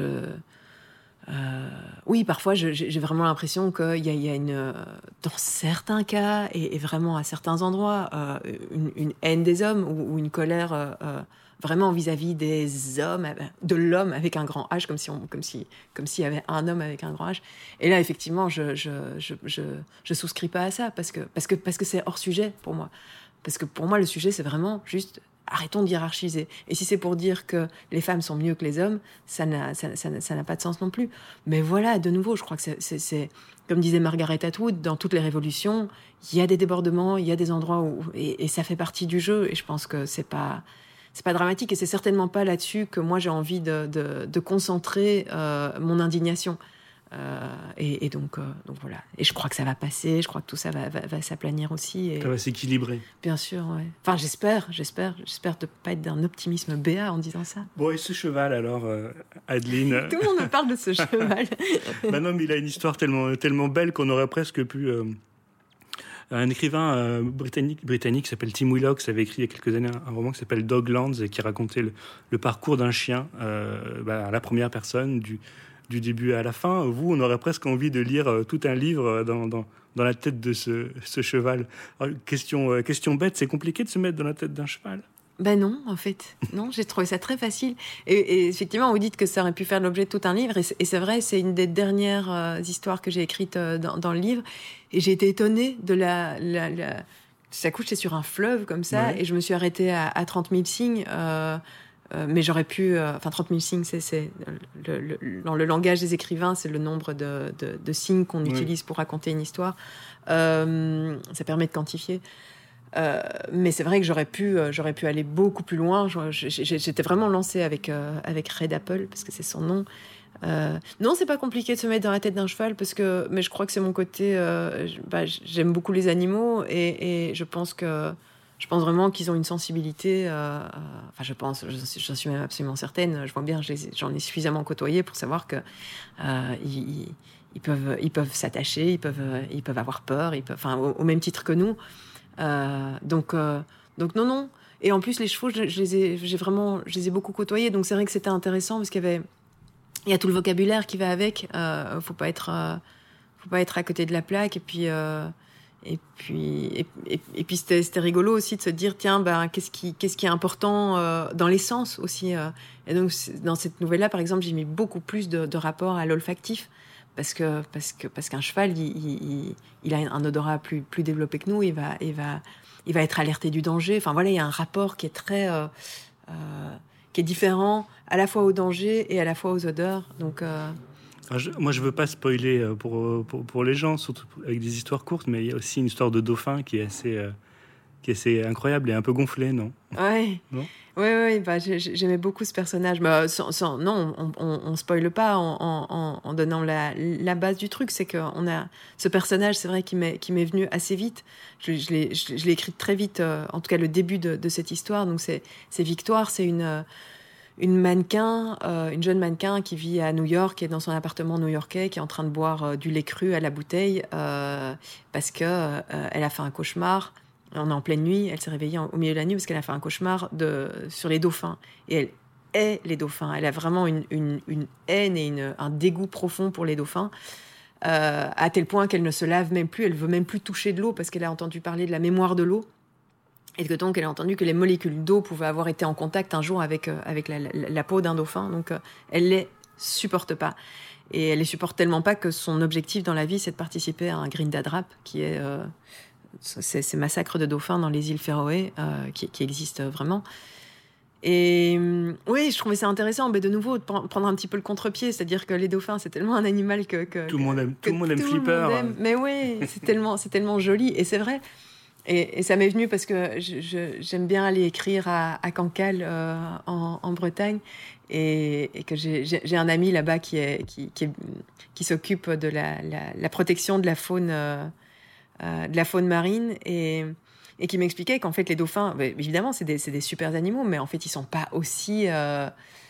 Euh, oui, parfois, je, j'ai vraiment l'impression qu'il y a, il y a une... Dans certains cas, et, et vraiment à certains endroits, euh, une, une haine des hommes ou, ou une colère... Euh, vraiment vis-à-vis des hommes, de l'homme avec un grand H, comme si on, comme si, comme s'il y avait un homme avec un grand H. Et là, effectivement, je, je, je, je, je souscris pas à ça parce que, parce que, parce que c'est hors sujet pour moi. Parce que pour moi, le sujet, c'est vraiment juste arrêtons de hiérarchiser. Et si c'est pour dire que les femmes sont mieux que les hommes, ça n'a, ça, ça, ça n'a pas de sens non plus. Mais voilà, de nouveau, je crois que c'est, c'est, c'est comme disait Margaret Atwood, dans toutes les révolutions, il y a des débordements, il y a des endroits où, et, et ça fait partie du jeu. Et je pense que c'est pas, c'est pas dramatique et c'est certainement pas là-dessus que moi j'ai envie de, de, de concentrer euh, mon indignation. Euh, et, et donc, euh, donc voilà. Et je crois que ça va passer. Je crois que tout ça va, va, va s'aplanir aussi. Et... Ça va s'équilibrer. Bien sûr, ouais. Enfin, j'espère, j'espère, j'espère de pas être d'un optimisme béat en disant ça. Bon, et ce cheval alors, euh, Adeline. Tout le monde me parle de ce cheval. Bah non, mais il a une histoire tellement, tellement belle qu'on aurait presque pu. Euh... Un écrivain euh, britannique, britannique qui s'appelle Tim Willocks avait écrit il y a quelques années un, un roman qui s'appelle Doglands et qui racontait le, le parcours d'un chien euh, bah, à la première personne, du, du début à la fin. Vous, on aurait presque envie de lire euh, tout un livre dans, dans, dans la tête de ce, ce cheval. Alors, question, euh, question bête, c'est compliqué de se mettre dans la tête d'un cheval? Ben non, en fait. Non, j'ai trouvé ça très facile. Et, et effectivement, vous dites que ça aurait pu faire l'objet de tout un livre. Et c'est, et c'est vrai, c'est une des dernières euh, histoires que j'ai écrites euh, dans, dans le livre. Et j'ai été étonnée de la... la, la... Ça couchait sur un fleuve comme ça. Ouais. Et je me suis arrêtée à, à trente mille signes. Euh, euh, mais j'aurais pu... Euh, enfin, trente mille signes, c'est, c'est le, le, le, dans le langage des écrivains, c'est le nombre de, de, de signes qu'on ouais. utilise pour raconter une histoire. Euh, ça permet de quantifier. Euh, mais c'est vrai que j'aurais pu, euh, j'aurais pu aller beaucoup plus loin. Je- je- J'étais vraiment lancée avec, euh, avec Red Apple, parce que c'est son nom. Euh, non, c'est pas compliqué de se mettre dans la tête d'un cheval, parce que, mais je crois que c'est mon côté. Euh, j- bah, j'aime beaucoup les animaux, et, et je pense que, je pense vraiment qu'ils ont une sensibilité. Euh, euh, enfin, je pense, j'en suis j'en suis même absolument certaine. Je vois bien, je les ai- j'en ai suffisamment côtoyé pour savoir que euh, ils, ils- ils peuvent, ils peuvent s'attacher, ils peuvent, euh, ils peuvent avoir peur, ils peuvent, enfin, au, au même titre que nous. Euh, donc, euh, donc non, non. Et en plus, les chevaux, je, je les ai, j'ai vraiment, je les ai beaucoup côtoyés. Donc c'est vrai que c'était intéressant parce qu'il y avait, il y a tout le vocabulaire qui va avec. Euh, faut pas être, euh, faut pas être à côté de la plaque. Et puis, euh, et puis, et, et- et puis c'était, c'était rigolo aussi de se dire, tiens, ben, qu'est-ce qui, qu'est-ce qui est important euh, dans l'essence aussi. euh. Et donc c'est- dans cette nouvelle-là, par exemple, j'ai mis beaucoup plus de, de rapport à l'olfactif. Parce que, parce que, parce qu'un cheval, il, il, il- il a un odorat plus, plus développé que nous. Il va, il va, il va être alerté du danger. Enfin voilà, il y a un rapport qui est très, euh, euh, qui est différent à la fois au danger et à la fois aux odeurs. Donc, euh, Alors, je- moi, je veux pas spoiler euh, pour, euh, pour, pour les gens, surtout avec des histoires courtes, mais il y a aussi une histoire de dauphin qui est assez, euh, qui est assez incroyable et un peu gonflée, non? ouais. Non. Oui, oui, bah, j'ai- j'ai- j'aimais beaucoup ce personnage. Mais, euh, sans, sans- non, on, on, on spoile pas en, en, en- en donnant la, la base du truc. C'est qu'on a ce personnage, c'est vrai, qui m'est qui m'est venu assez vite. Je, je l'ai je, je l'ai écrit très vite, euh, en tout cas le début de, de cette histoire. Donc c'est c'est Victoire, c'est une euh, une mannequin, euh, une jeune mannequin qui vit à New York, qui est dans son appartement new-yorkais, qui est en train de boire euh, du lait cru à la bouteille euh, parce que euh, elle a fait un cauchemar. On est en pleine nuit, elle s'est réveillée en- au milieu de la nuit parce qu'elle a fait un cauchemar de, sur les dauphins. Et elle hait les dauphins. Elle a vraiment une, une, une haine et une- un dégoût profond pour les dauphins, euh, à tel point qu'elle ne se lave même plus, elle veut même plus toucher de l'eau parce qu'elle a entendu parler de la mémoire de l'eau. Et que donc elle a entendu que les molécules d'eau pouvaient avoir été en contact un jour avec, euh, avec la, la- la peau d'un dauphin. Donc euh, elle les supporte pas. Et elle les supporte tellement pas que son objectif dans la vie, c'est de participer à un Grindadrap, qui est euh, ces, ces massacres de dauphins dans les îles Féroé, euh, qui, qui existent vraiment. Et euh, oui, je trouvais ça intéressant, mais de nouveau, de pre- prendre un petit peu le contre-pied, c'est-à-dire que les dauphins, c'est tellement un animal que, que, Tout le monde aime, que tout le monde aime tout le Flipper. monde aime. Mais oui, c'est tellement, c'est tellement joli, et c'est vrai. Et, et ça m'est venu parce que je- je- j'aime bien aller écrire à, à Cancale, euh, en, en Bretagne, et, et que j'ai j'ai- j'ai un ami là-bas qui, est, qui, qui, est- qui s'occupe de la, la, la protection de la faune, euh, euh, de la faune marine, et, et qui m'expliquait qu'en fait les dauphins, bah, évidemment c'est des, c'est des super animaux, mais en fait ils sont pas aussi euh,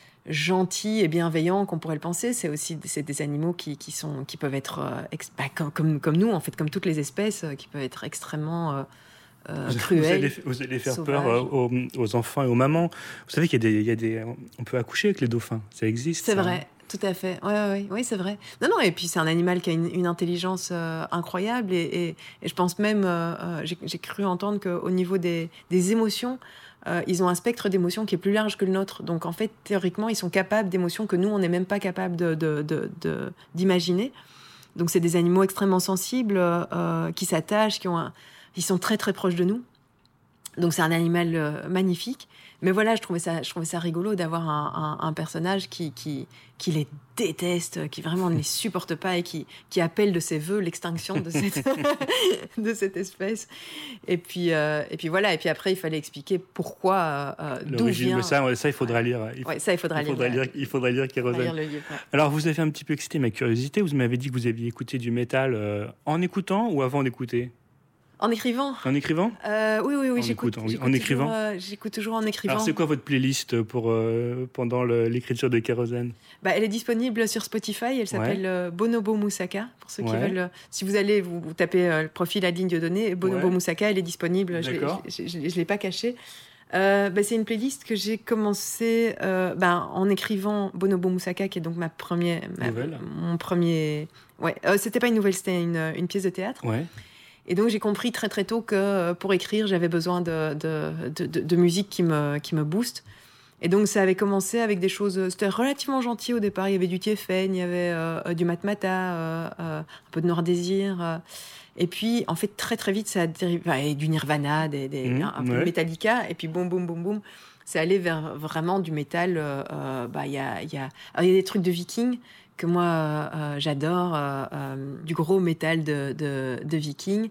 gentils et bienveillants qu'on pourrait le penser. C'est aussi c'est des animaux qui, qui, sont, qui peuvent être euh, ex- bah, comme, comme, comme nous, en fait, comme toutes les espèces, euh, qui peuvent être extrêmement euh, euh, Vous, vous cruels. allez, vous allez faire sauvages. peur euh, aux, aux enfants et aux mamans. Vous savez qu'il y a des, il y a des, on peut accoucher avec les dauphins. Ça existe. C'est ça. vrai, tout à fait. Ouais, ouais, ouais, oui, c'est vrai. Non, non, et puis c'est un animal qui a une, une intelligence euh, incroyable. Et, et- et je pense même, euh, euh, j'ai j'ai cru entendre qu'au niveau des, des émotions, euh, ils ont un spectre d'émotions qui est plus large que le nôtre. Donc en fait, théoriquement, ils sont capables d'émotions que nous, on n'est même pas capable de, de- de- de- d'imaginer. Donc c'est des animaux extrêmement sensibles, euh, euh, qui s'attachent, qui ont un- ils sont très très proches de nous. Donc c'est un animal euh, magnifique. Mais voilà, je trouvais ça, je trouvais ça rigolo d'avoir un, un- un personnage qui, qui, qui les déteste, qui vraiment ne les supporte pas et qui, qui appelle de ses voeux l'extinction de cette, de cette espèce. Et puis, euh, et puis voilà, et puis après, il fallait expliquer pourquoi, euh, d'où L'origine, vient... mais ça, ouais, ça, il faudra lire. Il, Ouais, ça, il faudra il faudra lire. lire, il faudra lire Il faudra Kérosène. lire le livre, ouais. Alors, vous avez un petit peu excité ma curiosité. Vous m'avez dit que vous aviez écouté du métal euh, en écoutant ou avant d'écouter? En écrivant En écrivant? Euh, Oui, oui, oui, En j'écoute. écoutant, oui. j'écoute En toujours, écrivant euh, J'écoute toujours en écrivant. Alors, c'est quoi votre playlist pour, euh, pendant le- l'écriture de Kérosène? Bah, elle est disponible sur Spotify. Elle s'appelle Ouais. euh, Bonobo Moussaka. Pour ceux qui Ouais. veulent, euh, si vous allez, vous, vous tapez euh, le profil Adeline Dieudonné, Bonobo Ouais. Moussaka, elle est disponible. Je l'ai- D'accord. je je- je l'ai pas cachée. Euh, bah, c'est une playlist que j'ai commencé euh, bah, en écrivant Bonobo Moussaka, qui est donc ma première, ma- Nouvelle. mon premier. Ouais, euh, c'était pas une nouvelle, c'était une, une pièce de théâtre. Ouais. Et donc j'ai compris très très tôt que euh, pour écrire, j'avais besoin de, de, de, de- de musique qui me, qui me booste. Et donc ça avait commencé avec des choses, c'était relativement gentil au départ. Il y avait du Tiefen, il y avait euh, du Matmata, euh, euh, un peu de Noir Désir. euh. Et puis en fait très très vite ça a dérivé, enfin, et du Nirvana, des, des, Mmh, un, un peu ouais. de Metallica. Et puis boum boum boum boum, c'est allé vers vraiment du métal. euh, euh, bah il y a, il y a, alors, il y a des trucs de Vikings que moi euh, euh, j'adore, euh, euh, du gros métal de, de, de Vikings.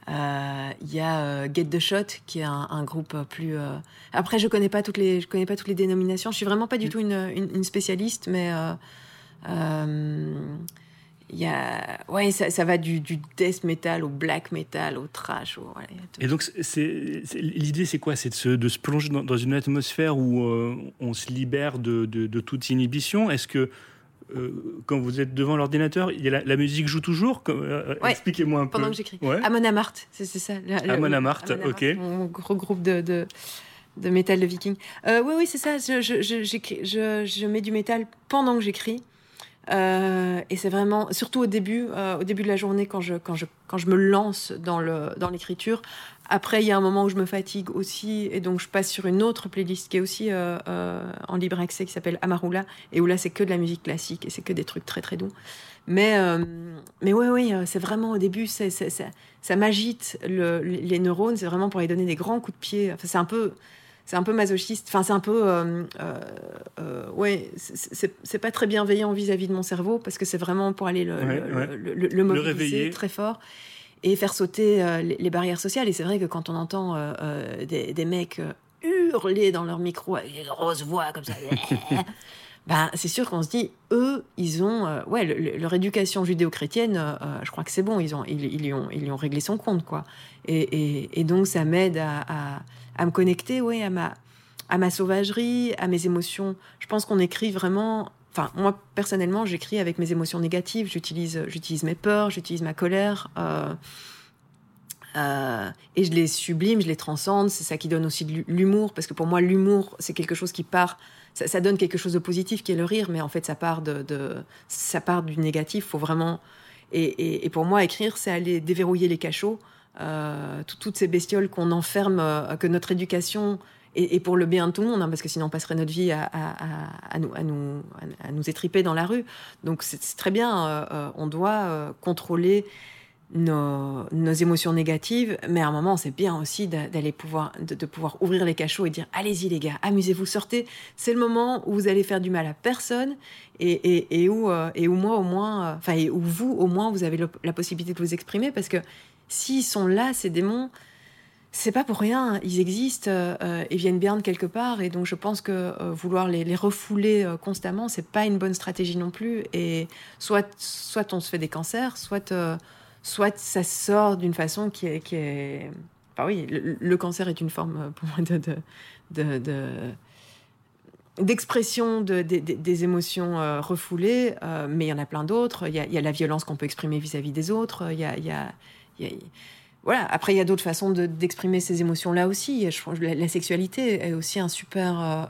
Euh, Il y a euh, Get the Shot, qui est un, un groupe plus... Euh... Après, je connais pas toutes les, je connais pas toutes les dénominations. Je suis vraiment pas du tout une, une, une spécialiste, mais... Euh, euh, y a... Ouais, ça, ça va du, du death metal au black metal, au trash. Au... Ouais, et donc, c'est, c'est, l'idée, c'est quoi? C'est de se, de se plonger dans, dans une atmosphère où euh, on se libère de, de, de toute inhibition. Est-ce que Euh, quand vous êtes devant l'ordinateur, il y a la, la musique joue toujours? euh, ouais, expliquez-moi un peu. Pendant que j'écris. Ouais. Amon Amarth, c'est, c'est ça. La, la, Amon Amarth, Amon ok. Mon gros groupe de, de, de métal de viking. Euh, oui, oui, c'est ça. Je, je, je, je, je mets du métal pendant que j'écris. Euh, et c'est vraiment, surtout au début, euh, au début de la journée, quand je, quand je, quand je me lance dans, le, dans l'écriture. Après, il y a un moment où je me fatigue aussi, et donc je passe sur une autre playlist qui est aussi euh, euh, en libre accès, qui s'appelle Amarula, et où là, c'est que de la musique classique, et c'est que des trucs très, très doux. Mais, euh, mais oui, oui, c'est vraiment au début, c'est, c'est, c'est, ça m'agite le, les neurones, c'est vraiment pour les donner des grands coups de pied. Enfin, c'est un peu... C'est un peu masochiste, enfin c'est un peu, euh, euh, euh, ouais, c'est, c'est, c'est pas très bienveillant vis-à-vis de mon cerveau parce que c'est vraiment pour aller le, ouais, le, ouais. le, le, le mobiliser le réveiller très fort et faire sauter euh, les, les barrières sociales. Et c'est vrai que quand on entend euh, euh, des, des mecs euh, hurler dans leur micro avec des grosses voix comme ça, ben c'est sûr qu'on se dit, eux, ils ont, euh, ouais, le, le, leur éducation judéo-chrétienne, euh, je crois que c'est bon, ils ont, ils, ils, lui ont, ils lui ont réglé son compte, quoi. Et, et, et donc ça m'aide à, à à me connecter, ouais, à ma, à ma sauvagerie, à mes émotions. Je pense qu'on écrit vraiment... Enfin, moi, personnellement, j'écris avec mes émotions négatives. J'utilise, j'utilise mes peurs, j'utilise ma colère. Euh, euh, et je les sublime, je les transcende. C'est ça qui donne aussi de l'humour. Parce que pour moi, l'humour, c'est quelque chose qui part... Ça, ça donne quelque chose de positif, qui est le rire. Mais en fait, ça part, de, de, ça part du négatif. Faut vraiment... Et, et, et pour moi, écrire, c'est aller déverrouiller les cachots. Euh, tout, toutes ces bestioles qu'on enferme, euh, que notre éducation est, est pour le bien de tout le monde, hein, parce que sinon on passerait notre vie à, à, à, à, nous, à, nous, à nous étriper dans la rue. Donc c'est, c'est très bien, euh, on doit euh, contrôler nos, nos émotions négatives, mais à un moment c'est bien aussi d'aller pouvoir, de, de pouvoir ouvrir les cachots et dire allez-y les gars, amusez-vous, sortez. C'est le moment où vous allez faire du mal à personne et, et, et, où, euh, et où moi au moins, enfin euh, et où vous au moins vous avez le, la possibilité de vous exprimer, parce que s'ils sont là, ces démons, c'est pas pour rien. Ils existent, euh, ils viennent bien de quelque part. Et donc, je pense que euh, vouloir les, les refouler euh, constamment, c'est pas une bonne stratégie non plus. Et soit, soit on se fait des cancers, soit, euh, soit ça sort d'une façon qui est... Qui est... Enfin oui, le, le cancer est une forme, pour moi, de... de, de, de d'expression de, de, de, des émotions euh, refoulées, euh, mais il y en a plein d'autres. Il y a, il y a la violence qu'on peut exprimer vis-à-vis des autres. Il y a... Il y a Il y a, voilà. Après, il y a d'autres façons de, d'exprimer ces émotions-là aussi. Je pense que la, la sexualité est aussi un super, euh,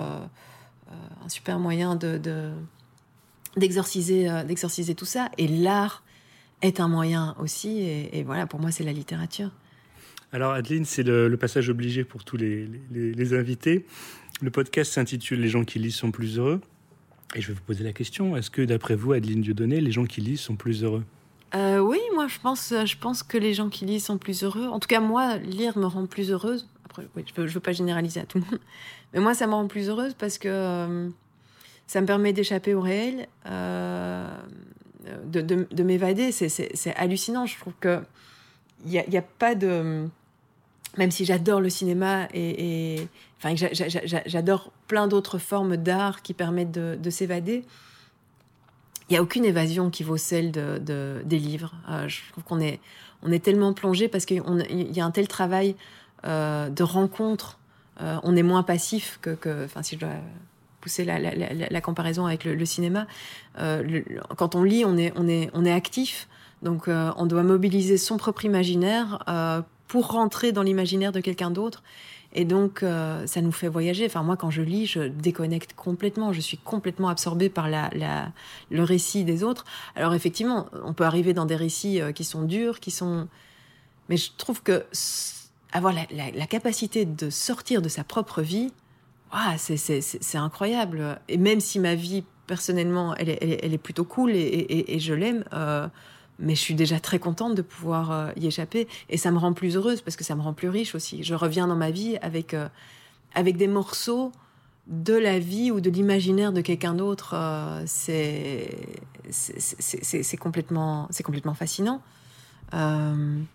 euh, un super moyen de, de, d'exorciser, euh, d'exorciser tout ça. Et l'art est un moyen aussi. Et, et voilà, pour moi, c'est la littérature. Alors, Adeline, c'est le, le passage obligé pour tous les, les, les invités. Le podcast s'intitule « Les gens qui lisent sont plus heureux ». Et je vais vous poser la question, est-ce que, d'après vous, Adeline Dieudonné, les gens qui lisent sont plus heureux ? Euh, oui, moi je pense, je pense que les gens qui lisent sont plus heureux. En tout cas, moi, lire me rend plus heureuse. Après, oui, je ne veux, je veux pas généraliser à tout le monde. Mais moi, ça me rend plus heureuse parce que euh, ça me permet d'échapper au réel, euh, de, de, de m'évader. C'est, c'est, c'est hallucinant. Je trouve qu'il n'y a, y a pas de... Même si j'adore le cinéma et... et enfin, j'a, j'a, j'a, j'adore plein d'autres formes d'art qui permettent de, de s'évader, il n'y a aucune évasion qui vaut celle de, de, des livres. Euh, je trouve qu'on est, on est tellement plongé parce qu'il y a un tel travail euh, de rencontre. Euh, on est moins passif que, que... Enfin, si je dois pousser la, la, la, la comparaison avec le, le cinéma. Euh, le, quand on lit, on est, on est, on est actif. Donc, euh, on doit mobiliser son propre imaginaire euh, pour rentrer dans l'imaginaire de quelqu'un d'autre. Et donc, euh, ça nous fait voyager. Enfin, moi, quand je lis, je déconnecte complètement. Je suis complètement absorbée par la, la, le récit des autres. Alors, effectivement, on peut arriver dans des récits euh, qui sont durs, qui sont... Mais je trouve que avoir la, la, la capacité de sortir de sa propre vie, ouah, c'est, c'est, c'est, c'est incroyable. Et même si ma vie, personnellement, elle est, elle est, elle est plutôt cool et, et, et je l'aime... Euh, mais je suis déjà très contente de pouvoir euh, y échapper. Et ça me rend plus heureuse parce que ça me rend plus riche aussi. Je reviens dans ma vie avec, euh, avec des morceaux de la vie ou de l'imaginaire de quelqu'un d'autre. Euh, c'est, c'est, c'est, c'est, c'est, complètement, c'est complètement fascinant. Euh,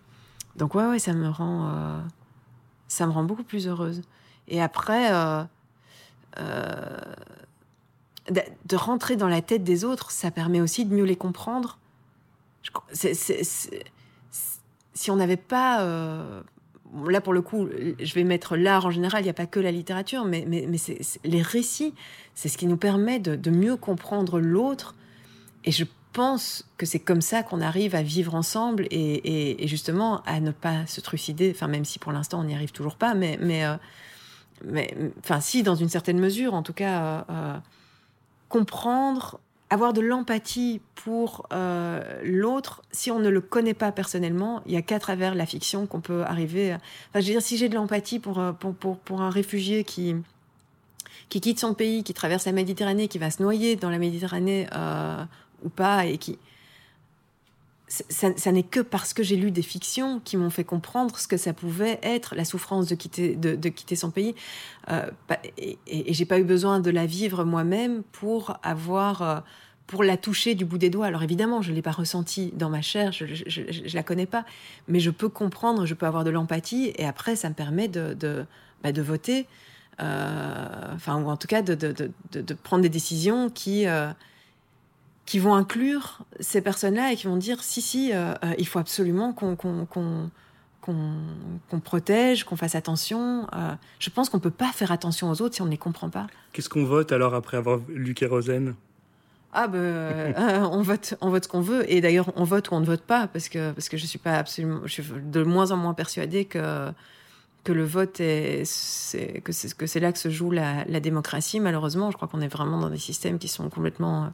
donc ouais, ouais, ça me rend, euh, ça me rend beaucoup plus heureuse. Et après, euh, euh, de, de rentrer dans la tête des autres, ça permet aussi de mieux les comprendre. Je, c'est, c'est, c'est, si on n'avait pas... Euh, là, pour le coup, je vais mettre l'art en général, il n'y a pas que la littérature, mais, mais, mais c'est, c'est, les récits, c'est ce qui nous permet de, de mieux comprendre l'autre. Et je pense que c'est comme ça qu'on arrive à vivre ensemble et, et, et justement à ne pas se trucider, enfin, même si pour l'instant on n'y arrive toujours pas, mais, mais, euh, mais enfin, si, dans une certaine mesure, en tout cas, euh, euh, comprendre, avoir de l'empathie pour euh, l'autre, si on ne le connaît pas personnellement, il n'y a qu'à travers la fiction qu'on peut arriver à... Enfin, je veux dire, si j'ai de l'empathie pour, pour, pour, pour un réfugié qui, qui quitte son pays, qui traverse la Méditerranée, qui va se noyer dans la Méditerranée euh, ou pas, et qui... Ça, ça n'est que parce que j'ai lu des fictions qui m'ont fait comprendre ce que ça pouvait être, la souffrance de quitter, de, de quitter son pays. Euh, et, et, et j'ai pas eu besoin de la vivre moi-même pour avoir, euh, pour la toucher du bout des doigts. Alors évidemment, je l'ai pas ressentie dans ma chair, je, je, je, je la connais pas, mais je peux comprendre, je peux avoir de l'empathie, et après, ça me permet de, de, bah, de voter, euh, enfin, ou en tout cas de, de, de, de, de prendre des décisions qui... Euh, qui vont inclure ces personnes-là et qui vont dire si, si, euh, euh, il faut absolument qu'on, qu'on, qu'on, qu'on, qu'on protège, qu'on fasse attention. Euh, je pense qu'on ne peut pas faire attention aux autres si on ne les comprend pas. Qu'est-ce qu'on vote alors après avoir lu Kérosène ? Ah ben, euh, on vote, on vote ce qu'on veut. Et d'ailleurs, on vote ou on ne vote pas parce que, parce que je suis pas absolument... Je suis de moins en moins persuadée que... que le vote est, c'est, que, c'est, que c'est là que se joue la, la démocratie. Malheureusement, je crois qu'on est vraiment dans des systèmes qui sont complètement...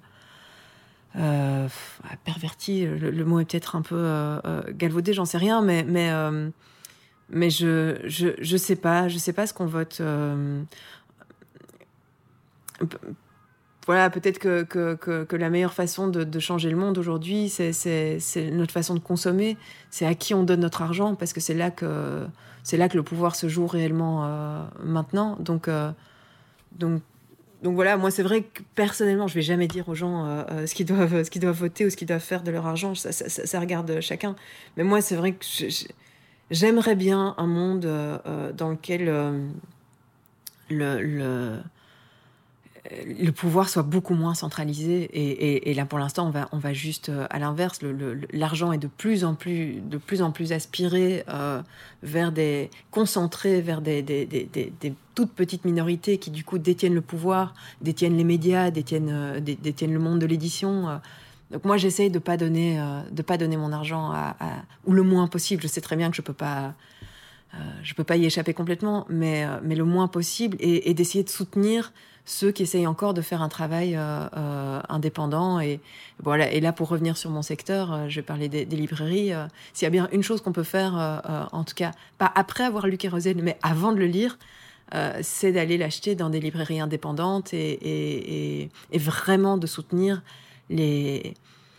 Euh, perverti, le, le mot est peut-être un peu euh, euh, galvaudé, j'en sais rien, mais mais euh, mais je je je sais pas, je sais pas ce qu'on vote. Euh, voilà, peut-être que que, que que la meilleure façon de, de changer le monde aujourd'hui, c'est c'est c'est notre façon de consommer, c'est à qui on donne notre argent, parce que c'est là que c'est là que le pouvoir se joue réellement euh, maintenant. Donc euh, donc Donc voilà, moi c'est vrai que personnellement, je vais jamais dire aux gens euh, euh, ce qu'ils doivent, ce qu'ils doivent voter ou ce qu'ils doivent faire de leur argent. Ça, ça, ça, ça regarde chacun. Mais moi, c'est vrai que je, je, j'aimerais bien un monde euh, dans lequel euh, le, le le pouvoir soit beaucoup moins centralisé. Et, et, et là, pour l'instant, on va, on va juste euh, à l'inverse. Le, le, l'argent est de plus en plus, de plus en plus aspiré euh, vers des, concentré vers des, des, des, des, des toutes petites minorités qui, du coup, détiennent le pouvoir, détiennent les médias, détiennent, euh, dé, détiennent le monde de l'édition. Euh. Donc moi, j'essaye de pas donner, euh, de pas donner mon argent à, à, ou le moins possible. Je sais très bien que je peux pas, euh, je peux pas y échapper complètement, mais, euh, mais le moins possible, et, et d'essayer de soutenir ceux qui essayent encore de faire un travail euh, euh, indépendant. Et voilà. Et là, pour revenir sur mon secteur, euh, je vais parler des, des librairies. Euh, s'il y a bien une chose qu'on peut faire, euh, euh, en tout cas, pas après avoir lu Kérosène, mais avant de le lire, euh, c'est d'aller l'acheter dans des librairies indépendantes et, et, et, et vraiment de soutenir les...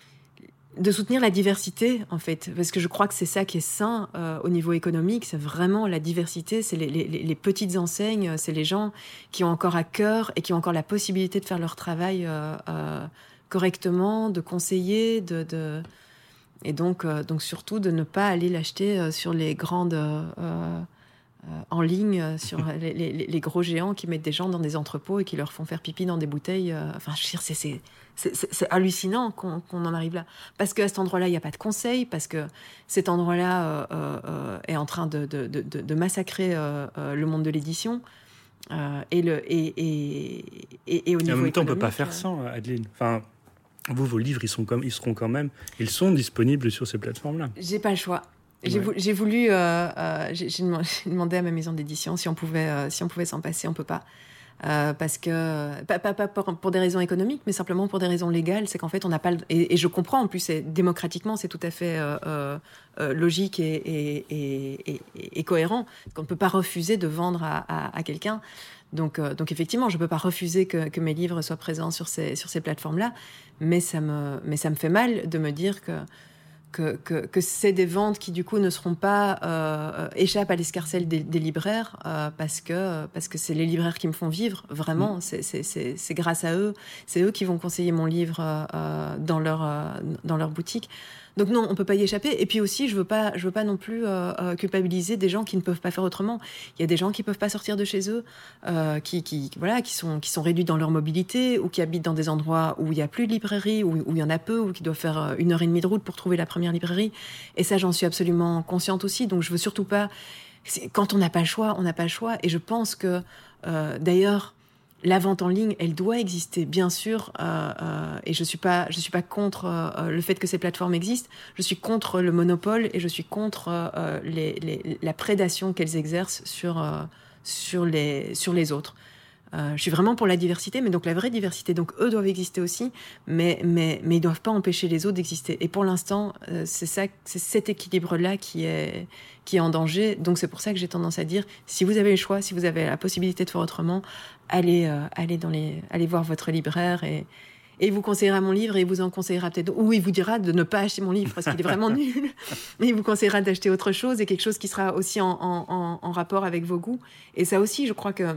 de soutenir la diversité, en fait, parce que je crois que c'est ça qui est sain euh, au niveau économique, c'est vraiment la diversité, c'est les, les, les petites enseignes, c'est les gens qui ont encore à cœur et qui ont encore la possibilité de faire leur travail euh, euh, correctement, de conseiller, de, de... et donc, euh, donc surtout de ne pas aller l'acheter euh, sur les grandes... Euh, euh, en ligne, sur les, les, les gros géants qui mettent des gens dans des entrepôts et qui leur font faire pipi dans des bouteilles. Euh, enfin, je veux dire, c'est... c'est C'est, c'est, c'est hallucinant qu'on, qu'on en arrive là. Parce qu'à cet endroit-là, il n'y a pas de conseil, parce que cet endroit-là euh, euh, est en train de, de, de, de massacrer euh, euh, le monde de l'édition. Euh, et, le, et, et, et, et au niveau et en même temps, on ne peut pas euh... faire sans, Adeline. Enfin, vous, vos livres, ils, sont comme, ils seront quand même... Ils sont disponibles sur ces plateformes-là. J'ai pas le choix. J'ai, ouais. voulu, j'ai voulu... Euh, euh, j'ai, j'ai demandé à ma maison d'édition si on pouvait, euh, si on pouvait s'en passer. On ne peut pas. Euh, parce que pas, pas, pas pour, pour des raisons économiques, mais simplement pour des raisons légales. C'est qu'en fait, on n'a pas le, et, et je comprends en plus, c'est, démocratiquement, c'est tout à fait euh, euh, logique et, et, et, et, et cohérent qu'on ne peut pas refuser de vendre à, à, à quelqu'un. Donc, euh, donc effectivement, je ne peux pas refuser que, que mes livres soient présents sur ces, sur ces plateformes-là, mais ça me, mais ça me fait mal de me dire que Que, que, que c'est des ventes qui, du coup, ne seront pas... Euh, échappent à l'escarcelle des, des libraires euh, parce, que, parce que c'est les libraires qui me font vivre, vraiment. Mmh. C'est, c'est, c'est, c'est grâce à eux. C'est eux qui vont conseiller mon livre euh, dans, leur, euh, dans leur boutique. Donc non, on peut pas y échapper. Et puis aussi, je veux pas, je veux pas non plus euh, euh, culpabiliser des gens qui ne peuvent pas faire autrement. Il y a des gens qui peuvent pas sortir de chez eux, euh, qui, qui, voilà, qui sont, qui sont réduits dans leur mobilité, ou qui habitent dans des endroits où il y a plus de librairie, où, où il y en a peu, ou qui doivent faire une heure et demie de route pour trouver la première librairie. Et ça, j'en suis absolument consciente aussi. Donc je veux surtout pas. Quand on n'a pas le choix, on n'a pas le choix. Et je pense que, euh, d'ailleurs, la vente en ligne, elle doit exister, bien sûr, euh, euh, et je suis pas, je suis pas contre euh, le fait que ces plateformes existent. Je suis contre le monopole et je suis contre euh, les, les, la prédation qu'elles exercent sur euh, sur les sur les autres. Euh, je suis vraiment pour la diversité, mais donc la vraie diversité. Donc eux doivent exister aussi, mais mais mais ils doivent pas empêcher les autres d'exister. Et pour l'instant, euh, c'est ça, c'est cet équilibre-là qui est qui est en danger. Donc c'est pour ça que j'ai tendance à dire, si vous avez le choix, si vous avez la possibilité de faire autrement, allez euh, allez dans les allez voir votre libraire et et il vous conseillera mon livre et il vous en conseillera peut-être, ou il vous dira de ne pas acheter mon livre parce qu'il est vraiment nul. Mais il vous conseillera d'acheter autre chose et quelque chose qui sera aussi en, en, en, en rapport avec vos goûts. Et ça aussi, je crois que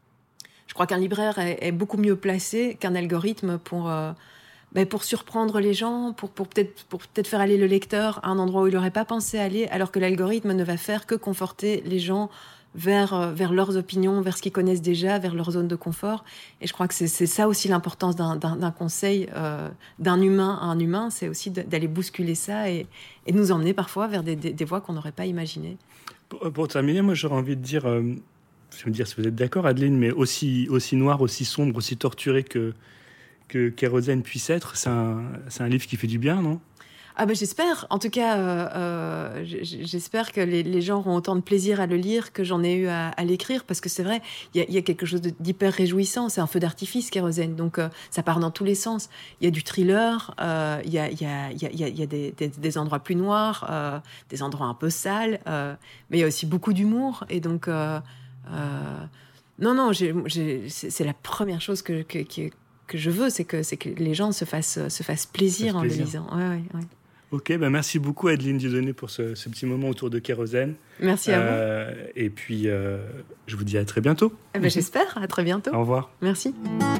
Je crois qu'un libraire est, est beaucoup mieux placé qu'un algorithme pour, euh, ben pour surprendre les gens, pour, pour, peut-être, pour peut-être faire aller le lecteur à un endroit où il n'aurait pas pensé aller, alors que l'algorithme ne va faire que conforter les gens vers, euh, vers leurs opinions, vers ce qu'ils connaissent déjà, vers leur zone de confort. Et je crois que c'est, c'est ça aussi l'importance d'un, d'un, d'un conseil euh, d'un humain à un humain, c'est aussi d'aller bousculer ça et, et nous emmener parfois vers des, des, des voies qu'on n'aurait pas imaginées. Pour, pour terminer, moi j'aurais envie de dire... Euh... Je veux dire si vous êtes d'accord, Adeline, mais aussi, aussi noir, aussi sombre, aussi torturé que, que Kérosène puisse être, c'est un, c'est un livre qui fait du bien, non ? Ah ben j'espère. En tout cas, euh, euh, j'espère que les, les gens auront autant de plaisir à le lire que j'en ai eu à, à l'écrire, parce que c'est vrai, il y, y a quelque chose d'hyper réjouissant. C'est un feu d'artifice, Kérosène, donc euh, ça part dans tous les sens. Il y a du thriller, il euh, y, a, y, a, y, a, y a des, des, des endroits plus noirs, euh, des endroits un peu sales, euh, mais il y a aussi beaucoup d'humour, et donc... Euh, Euh, non, non, j'ai, j'ai, c'est, c'est la première chose que, que, que, que je veux, c'est que, c'est que les gens se fassent, se fassent plaisir en plaisir. le lisant. Ouais, ouais, ouais. Ok, ben merci beaucoup Adeline Dieudonné pour ce, ce petit moment autour de Kérosène. Merci à euh, vous. Et puis, euh, je vous dis à très bientôt. Eh ben, j'espère, à très bientôt. Au revoir. Merci.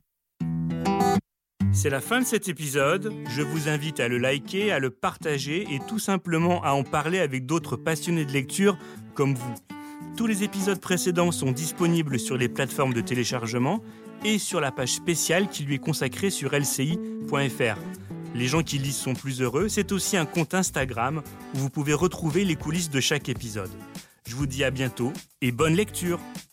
C'est la fin de cet épisode. Je vous invite à le liker, à le partager et tout simplement à en parler avec d'autres passionnés de lecture comme vous. Tous les épisodes précédents sont disponibles sur les plateformes de téléchargement et sur la page spéciale qui lui est consacrée sur L C I point F R. Les gens qui lisent sont plus heureux, c'est aussi un compte Instagram où vous pouvez retrouver les coulisses de chaque épisode. Je vous dis à bientôt et bonne lecture!